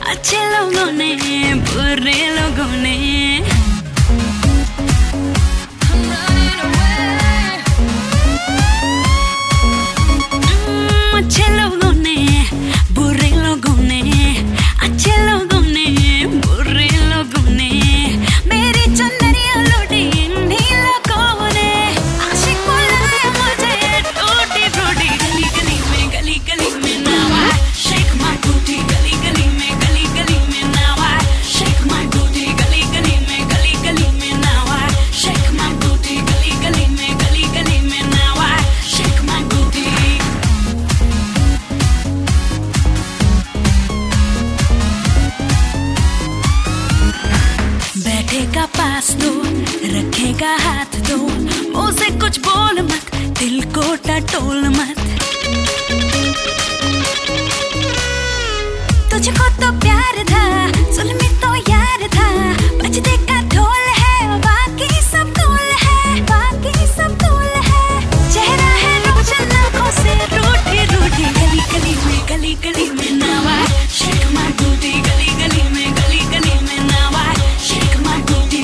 अच्छे लोगों ने बुरे लोगों ने अच्छे लोगों ने बुरे लोगों ने अच्छे लोगों ने बुरे लोगों ने मेरी चुनरिया लूटी इन्हीं लोगों ने आशिक बुलाया मुझे टूटी फूटी गली गली में now I shake my booty गली गली में now I shake my booty गली गली में now I shake my booty गली गली में now I shake my booty बैठेगा पास तो रखेगा हाथ तो मुझसे कुछ बोल मत दिल को टटोल मत तुझको तो प्यार था जुल्मी तो यार था बजते का ढोल है बाकी सब कूल है चेहरा है रोशन आँखों से रूठी गली गली में now I shake my booty गली गली में now I shake my booty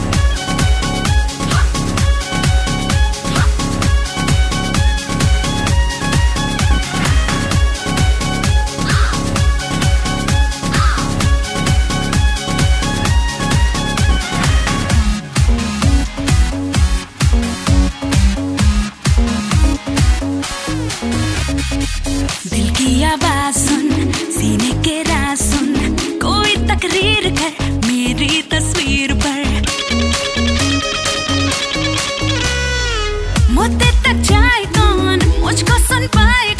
दिल की आवाज सुन सीने के राज सुन कोई तकरीर कर मेरी तस्वीर पर मुद्दे तक जाए कौन मुझको सुन पाए